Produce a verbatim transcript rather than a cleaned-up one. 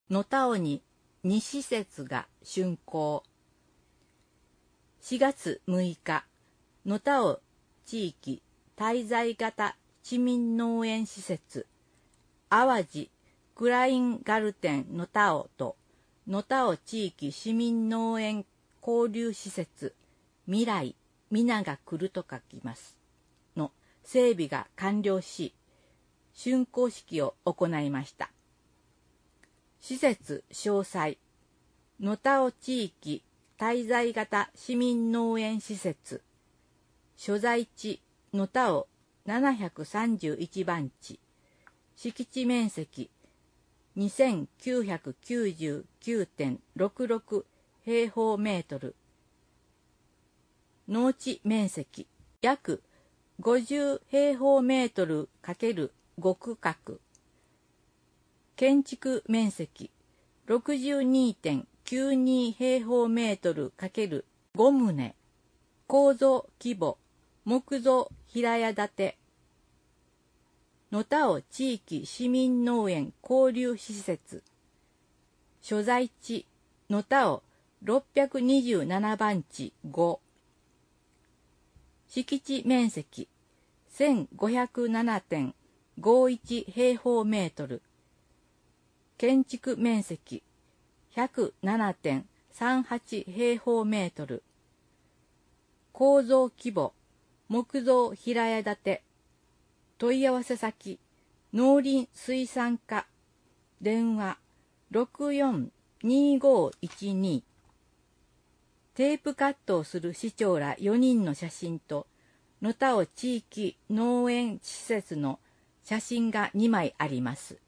野田尾にに施設が竣工。しがつむいか、野田尾地域滞在型市民農園施設、淡路クラインガルテン野田尾と野田尾地域市民農園交流施設、未来、皆が来ると書きます。の整備が完了し、竣工式を行いました。施設詳細、野田尾地域滞在型市民農園施設、所在地野田尾ななひゃくさんじゅういちばん地、敷地面積 にせんきゅうひゃくきゅうじゅうきゅうてんろくろく 平方メートル、農地面積約ごじゅう平方メートル ×ご 区画、建築面積 ろくじゅうにてんきゅうに 平方メートル ×ご 棟、構造規模木造平屋建て、野田尾地域市民農園交流施設、所在地野田尾ろっぴゃくにじゅうななばん地ご、敷地面積 せんごひゃくななてんごいち 平方メートル、建築面積 ひゃくななてんさんはち 平方メートル、構造規模木造平屋建て、問い合わせ先農林水産課、電話 ろくよんにごいちに、テープカットをする市長らよにんの写真と野田尾地域農園施設の写真がにまいあります。